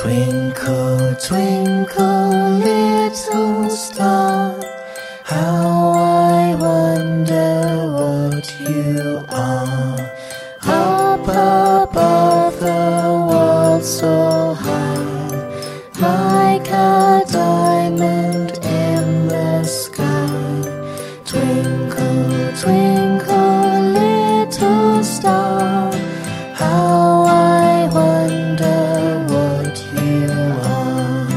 Twinkle, twinkle, little star, how I wonder what you are. Up above the world so high, like a diamond in the sky. Twinkle, twinkle, little star, how I wonder what you are.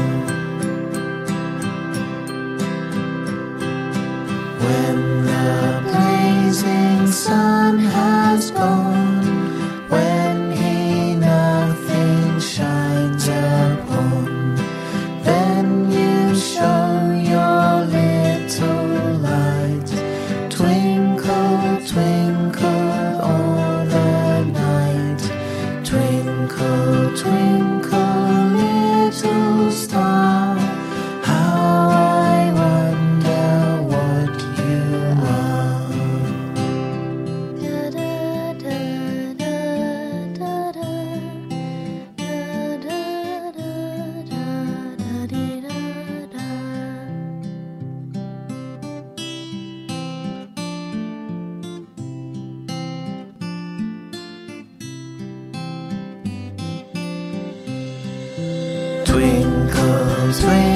When the blazing sun has gone, when he nothing shines upon, then you show your little light. Twinkle, twinkle all the night. Twinkle, twinkle, little star, how I wonder what you are. Da da da da da da da da da dee da da. Twinkle, twinkle.